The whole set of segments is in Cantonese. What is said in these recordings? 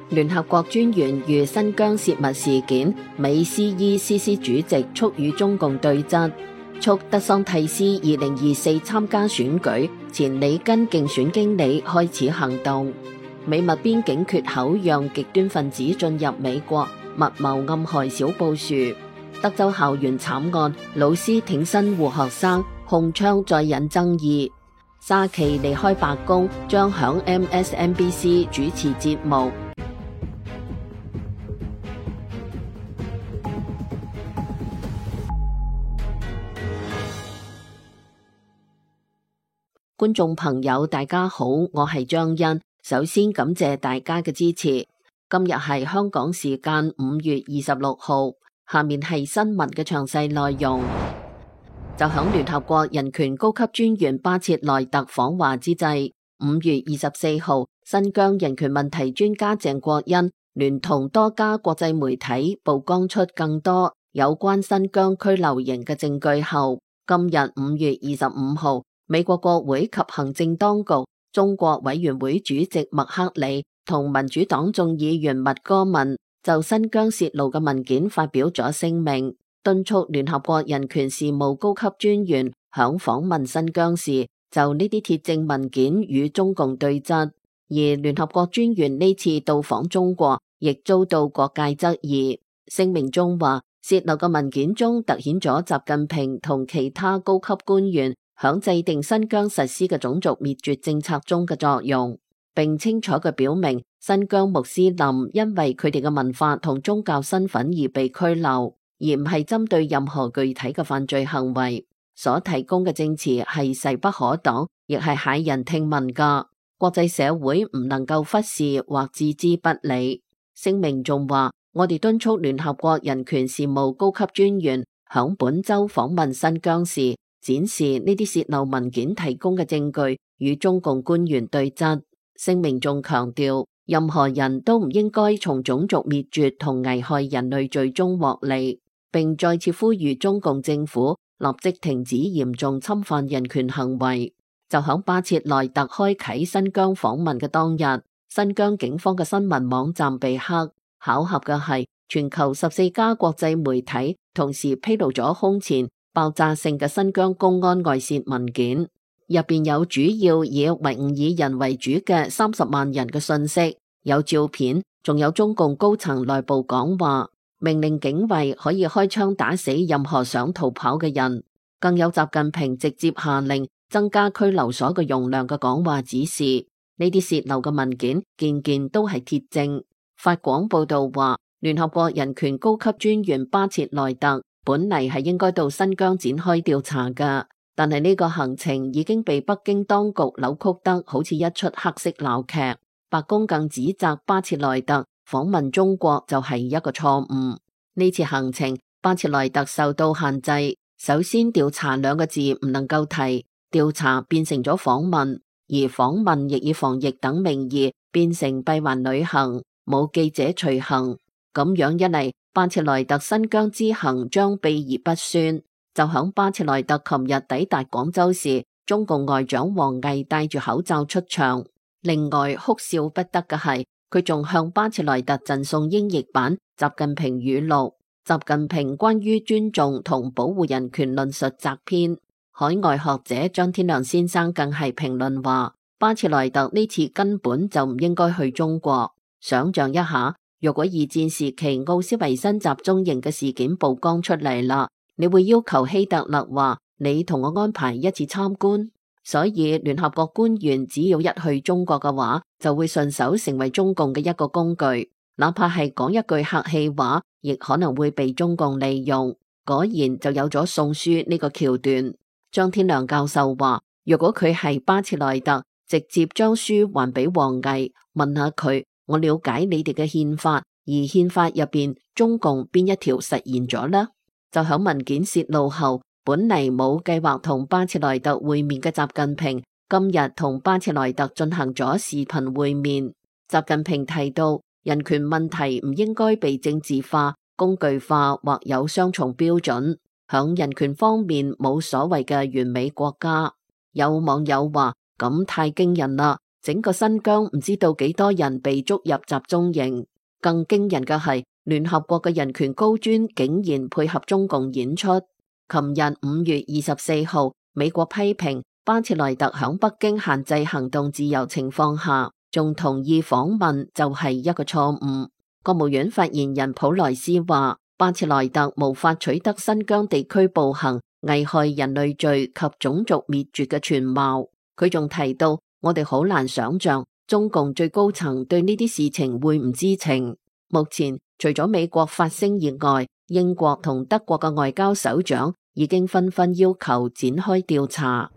聯合國專員遇新疆泄密事件，美 CECC 主席促與中共對質，促德桑蒂斯2024參加選舉，前里根競選經理開始行動。美墨邊境缺口讓極端分子進入美國，密謀暗害小布殊。德州校園慘案，老師挺身護學生，控槍再引爭議。沙奇離開白宮，將響 MSNBC 主持節目。觀眾朋友大家好，我係張欣，首先感謝大家嘅支持。今日係香港時間5月26號，下面係新聞嘅詳細內容。就響聯合國人權高級專員巴切萊特訪華之際，5月24號，新疆人權問題專家鄭國恩聯同多家國際媒體曝光出更多有關新疆拘留營嘅證據後，今日5月25號，美國國會及行政當局、中國委員會主席麥克里同民主黨眾議員麥戈文就新疆洩露嘅文件發表咗聲明，敦促聯合國人權事務高級專員響訪問新疆時就呢啲鐵證文件與中共對質。而聯合國專員呢次到訪中國，亦遭到各界質疑。聲明中話，洩露嘅文件中凸顯咗習近平同其他高級官員響制定新疆實施嘅種族滅絕政策中嘅作用，並清楚嘅表明新疆穆斯林因為佢哋嘅文化同宗教身份而被拘留，而唔係針對任何具體嘅犯罪行為。所提供嘅證詞係勢不可擋，亦係駭人聽聞噶，國際社會唔能夠忽視或置之不理。聲明仲話，我哋敦促聯合國人權事務高級專員響本周訪問新疆時，展示呢啲洩漏文件提供嘅證據與中共官員對質。聲明仲強調，任何人都唔應該從種族滅絕同危害人類罪中獲利，並再次呼籲中共政府立即停止嚴重侵犯人權行為。就響巴切萊特開啟新疆訪問嘅當日，新疆警方嘅新聞網站被黑。巧合嘅係，全球14家國際媒體同時披露咗空前爆炸性嘅新疆公安外洩文件，入邊有主要以維吾爾人為主嘅30萬人嘅信息，有照片，仲有中共高層內部講話，命令警衛可以開槍打死任何想逃跑嘅人，更有習近平直接下令增加拘留所嘅容量嘅講話指示。呢啲洩漏嘅文件件件都係鐵證。法廣報道話，聯合國人權高級專員巴切萊特本嚟係應該到新疆展開調查㗎，但係呢個行程已經被北京當局扭曲得好似一出黑色鬧劇。白宮更指責巴切萊特訪問中國就係一個錯誤。呢次行程，巴切萊特受到限制，首先調查2個字唔能夠提，調查變成咗訪問，而訪問亦以防疫等名義變成閉環旅行，冇記者隨行。咁樣一嚟，巴切萊特新疆之行將秘而不宣。就響巴切萊特琴日抵達廣州時，中共外長王毅戴住口罩出場。另外哭笑不得嘅係，佢仲向巴切萊特贈送英譯版習近平語錄，習近平關於尊重同保護人權論述摘篇。海外學者張天亮先生更係評論話，巴切萊特呢次根本就唔應該去中國。想象一下，若果二戰時期奧斯維辛集中營嘅事件曝光出嚟啦，你會要求希特勒話你同我安排一次參觀？所以聯合國官員只要一去中國嘅話，就會順手成為中共嘅一個工具，哪怕係講一句客氣話，亦可能會被中共利用。果然就有咗送書呢個橋段。張天亮教授話，若果佢係巴切萊特，直接將書還俾王毅，問下佢，我了解你哋嘅憲法，而憲法入邊中共邊一條實現咗呢？就響文件洩露後，本嚟冇計劃同巴切萊特會面嘅習近平，今日同巴切萊特進行咗視頻會面。習近平提到，人權問題唔應該被政治化、工具化或有雙重標準。響人權方面冇所謂嘅完美國家。有網友話，咁太驚人啦， 整個新疆唔知道幾多人被捉入集中營。更驚人嘅係，聯合國嘅人權高專竟然配合中共演出。琴日5月24號，美國批評巴切萊特響北京限制行動自由情況下，仲同意訪問就係一個錯誤。國務院發言人普萊斯話，巴切萊特無法取得新疆地區暴行、危害人類罪及種族滅絕嘅全貌。佢仲提到，我哋好難想象中共最高層對呢啲事情會唔知情。目前除咗美國發聲以外，英國同德國嘅外交首長已經紛紛要求展開調查。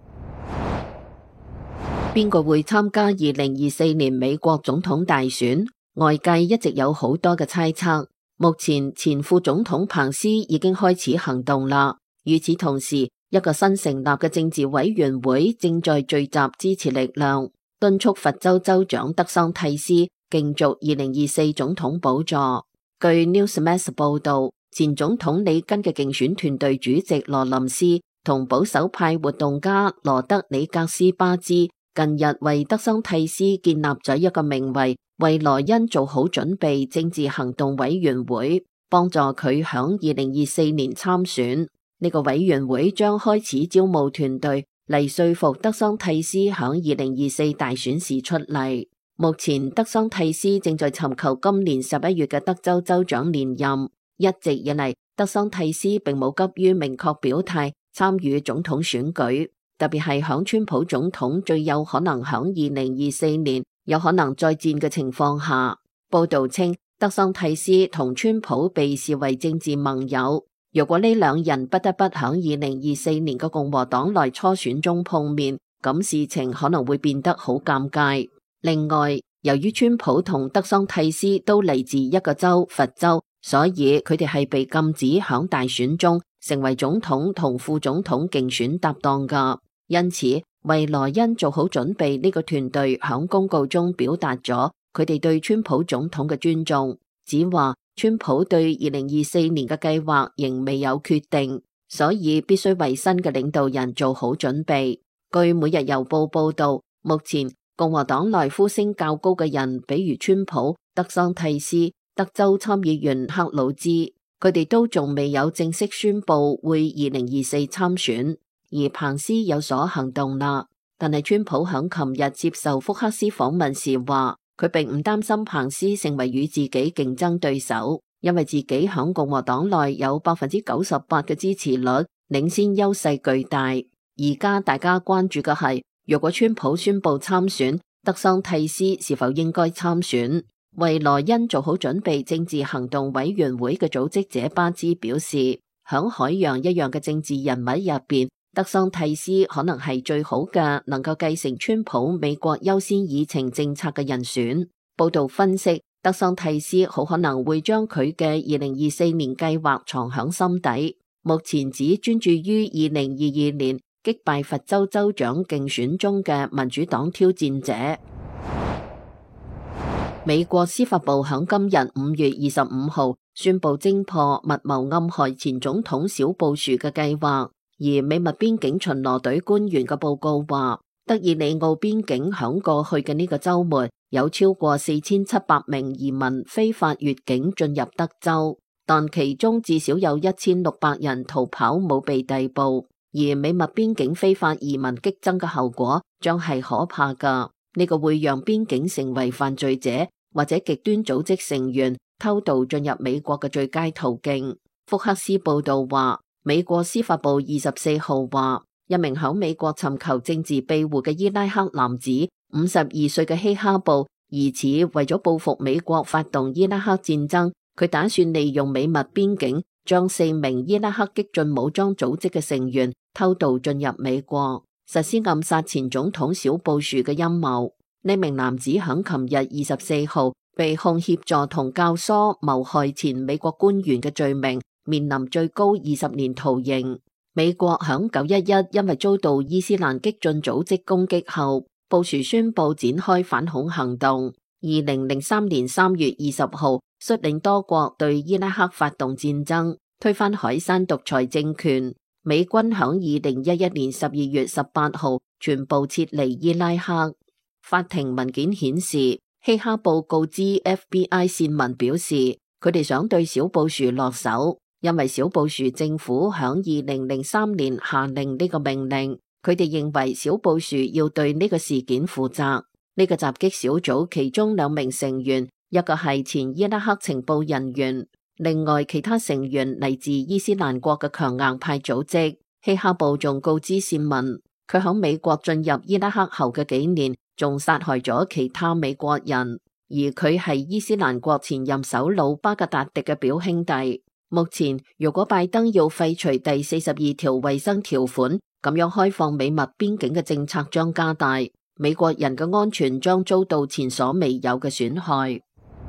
邊個會參加2024年美國總統大選？外界一直有好多嘅猜測。目前前副總統彭斯已經開始行動啦。與此同時，一個新成立嘅政治委員會正在聚集支持力量，敦促佛州州長德桑蒂斯競逐2024總統寶座。據 Newsmax 報道，前總統里根嘅競選團隊主席羅林斯同保守派活動家羅德里格斯巴茲近日為德桑蒂斯建立咗一個名為為萊恩做好準備政治行動委員會，幫助佢響2024年參選。呢個委員會將開始招募團隊嚟說服德桑蒂斯響2024大選時出嚟。目前德桑蒂斯正在尋求今年11月嘅德州州長連任。一直以嚟，德桑蒂斯並冇急於明確表態參與總統選舉，特別係響川普總統最有可能響2024年有可能再戰嘅情況下。報道稱，德桑蒂斯同川普被視為政治盟友。如果呢兩人不得不響2024年嘅共和黨內初選中碰面，咁事情可能會變得好尷尬。另外，由於川普同德桑蒂斯都嚟自一個州佛州，所以佢哋係被禁止響大選中成為總統同副總統競選搭檔噶。因此，為萊恩做好準備，呢個團隊響公告中表達咗佢哋對川普總統嘅尊重，只話川普對2024年嘅計劃仍未有決定，所以必須為新嘅領導人做好準備。據每日郵報報道，目前共和黨內呼聲較高嘅人，比如川普、德桑蒂斯、德州參議員克魯茲，佢哋都仲未有正式宣布會2024參選。而彭斯有所行動啦，但係川普響琴日接受福克斯訪問時話，佢並唔擔心彭斯成為與自己競爭對手，因為自己響共和黨內有98%嘅支持率，領先優勢巨大。而家大家關注嘅係，如果川普宣布參選，德桑蒂斯是否應該參選？為萊恩做好準備政治行動委員會嘅組織者巴茲表示，響海洋一樣嘅政治人物入邊，德桑蒂斯可能係最好嘅能夠繼承川普美國優先議程政策嘅人選。報道分析，德桑蒂斯好可能會將佢嘅2024年計劃藏響心底，目前只專注於2022年擊敗佛州州長競選中嘅民主黨挑戰者。美國司法部響今日5月25號宣布偵破密謀暗害前總統小布殊嘅計劃，而美墨邊境巡邏隊官員嘅報告話，德爾里奧邊境響過去嘅呢個週末有超過4700名移民非法越境進入德州，但其中至少有1600人逃跑冇被逮捕。而美墨邊境非法移民激增嘅後果將係可怕㗎，呢個會讓邊境成為犯罪者或者極端組織成員偷渡進入美國嘅最佳途徑。福克斯報道話，美國司法部24號話，一名響美國尋求政治庇護嘅伊拉克男子，52歲嘅希哈布，疑似為咗報復美國發動伊拉克戰爭，佢打算利用美墨邊境將4名伊拉克激進武裝組織嘅成員偷渡進入美國，實施暗殺前總統小布殊嘅陰謀。呢名男子響琴日24號被控協助同教唆謀害前美國官員嘅罪名，面臨最高20年徒刑。美國響911因為遭到伊斯蘭激進組織攻擊後，布殊宣布展開反恐行動。2003年3月20號，率領多國對伊拉克發動戰爭，推翻海珊獨裁政權。美軍響2011年12月18號全部撤離伊拉克。 法庭文件顯示，希哈報告知 FBI 線民表示，佢哋想對小布殊落手，因為小布殊政府響2003年下令呢個命令，佢哋認為小布殊要對呢個事件負責。呢個襲擊小組其中2名成員，一個係前伊拉克情報人員，另外其他成員嚟自伊斯蘭國嘅強硬派組織。希哈報仲告知線民，佢響美國進入伊拉克後嘅幾年，仲殺害咗其他美國人，而佢係伊斯蘭國前任首腦巴格達迪嘅表兄弟。目前，如果拜登要廢除第42條衛生條款，咁樣開放美墨邊境嘅政策將加大，美國人嘅安全將遭到前所未有嘅損害。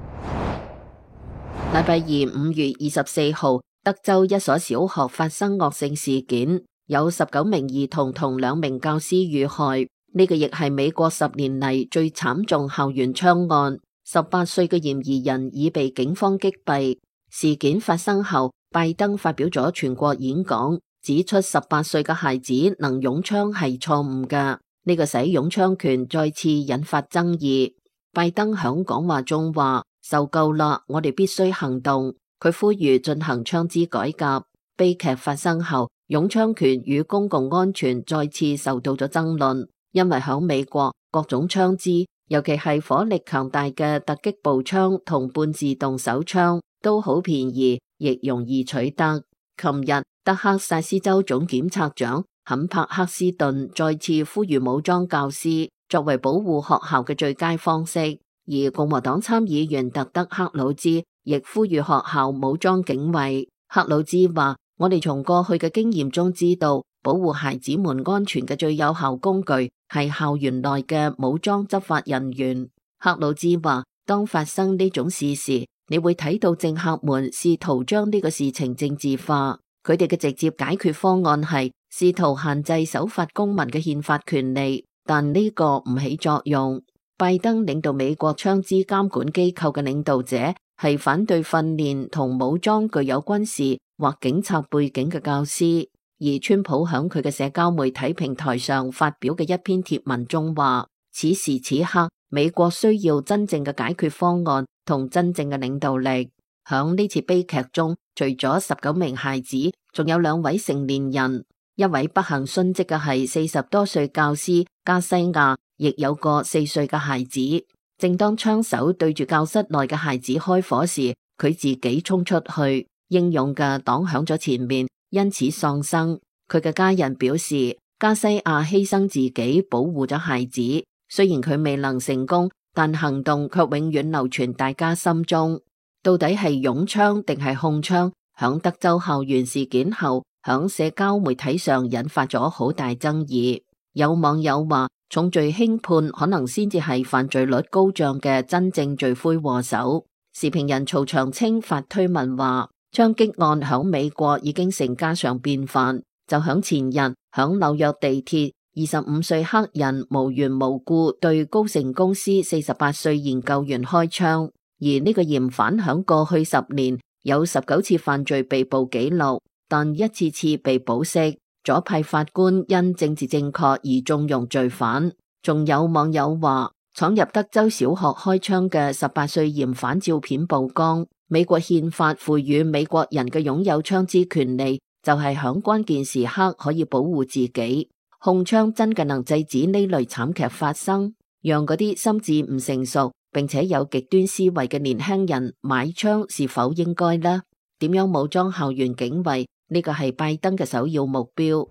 禮拜二5月24號，德州一所小學發生惡性事件，有19名兒童同2名教師遇害。呢個亦係美國10年嚟最慘重校園槍案。18歲嘅嫌疑人已被警方擊斃。事件發生後，拜登發表咗全國演講，指出18歲嘅孩子能擁槍係錯誤嘅。呢個使擁槍權再次引發爭議。拜登響講話中話：受夠啦，我哋必須行動。佢呼籲進行槍支改革。悲劇發生後，擁槍權與公共安全再次受到咗爭論，因為響美國各種槍支，尤其係火力強大嘅突擊步槍同半自動手槍都好便宜，亦容易取得。琴日，德克薩斯州總檢察長肯帕克斯頓再次呼籲武裝教師作為保護學校嘅最佳方式，而共和黨參議員特德克魯茲亦呼籲學校武裝警衛。克魯茲話：我哋從過去嘅經驗中知道，保護孩子們安全嘅最有效工具係校園內嘅武裝執法人員。克魯茲話：當發生呢種事時，你會睇到政客們試圖將呢個事情政治化，佢哋嘅直接解決方案係試圖限制守法公民嘅憲法權利，但呢個唔起作用。拜登領導美國槍支監管機構嘅領導者係反對訓練同武裝具有軍事或警察背景嘅教師，而川普響佢嘅社交媒體平台上發表嘅一篇貼文中話：此時此刻，美國需要真正嘅解決方案同真正嘅領導力。響呢次悲劇中，除咗19名孩子，仲有2位成年人。一位不幸殉職嘅係40多歲教師加西亞，亦有個4歲嘅孩子。正當槍手對住教室內嘅孩子開火時，佢自己衝出去，英勇嘅擋響咗前面，因此喪生。佢嘅家人表示，加西亞犧牲自己保護咗孩子，雖然佢未能成功，但行動卻永遠流傳大家心中。到底係擁槍定係控槍？響德州校園事件後，響社交媒體上引發咗好大爭議。有網友話，重罪輕判可能先至係犯罪率高漲嘅真正罪魁禍首。時評人曹長青發推文話，槍擊案響美國已經成家常便飯。就響前日，響紐約地鐵，25歲黑人無緣無故對高盛公司48歲研究員開槍，而呢個嫌犯響過去10年有19次犯罪被捕記錄，但一次次被保釋。左派法官因政治正確而縱容罪犯。仲有網友話，闖入德州小學開槍嘅18歲嫌犯照片曝光。美國憲法賦予美國人嘅擁有槍支權利，就係響關鍵時刻可以保護自己。控槍真嘅能制止呢類慘劇發生，讓嗰啲心智唔成熟並且有極端思維嘅年輕人買槍是否應該呢？點樣武裝校園警衛？呢個係拜登嘅首要目標。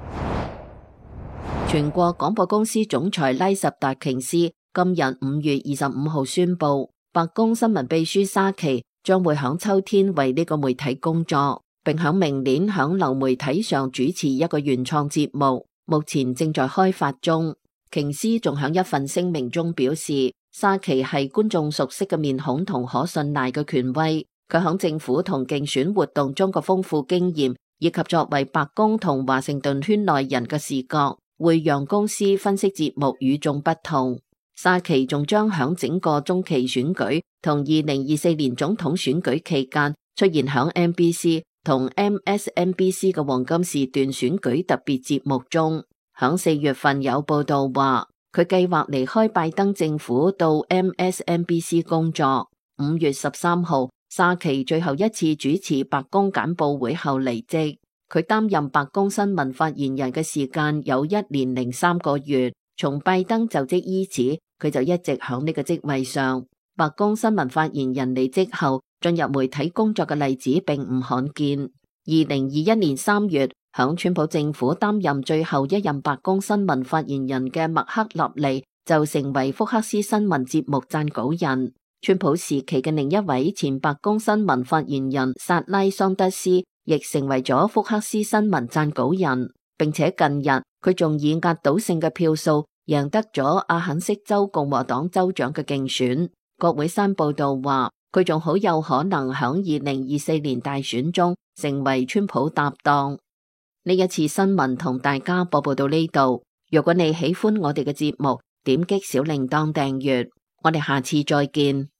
全國廣播公司總裁拉什達瓊斯今日5月25號宣布，白宮新聞秘書沙奇將會響秋天為呢個媒體工作，並響明年響流媒體上主持一個原創節目，目前正在開發中。瓊斯仲響一份聲明中表示，沙奇係觀眾熟悉嘅面孔同可信賴嘅權威。佢響政府同競選活動中嘅豐富經驗，以及作為白宮同華盛頓圈內人嘅視覺，會讓公司分析節目與眾不同。沙奇仲將響整個中期選舉同2024年總統選舉期間出現響 NBC 同 MSNBC 嘅黃金時段選舉特別節目中。響4月份有報道話， 佢計劃離開拜登政府到 MSNBC 工作。5月13號，沙奇最後一次主持白宮簡報會後離職。佢擔任白宮新聞發言人嘅時間有1年0.3個月。從拜登就職伊始，佢就一直響呢個職位上。白宮新聞發言人離職後進入媒體工作嘅例子並唔罕見。2021年3月，響川普政府擔任最後一任白宮新聞發言人嘅麥克納利就成為福克斯新聞節目撰稿人。川普時期嘅另一位前白宮新聞發言人薩拉桑德斯亦成為咗福克斯新聞撰稿人，並且近日佢仲以壓倒性嘅票數贏得咗阿肯色州共和黨州長嘅競選。國會山報道話，佢仲好有可能響2024年大選中成為川普搭檔。呢一次新聞同大家播報到呢度。如果你喜歡我哋嘅節目，點擊小鈴鐺訂閱。我哋下次再見。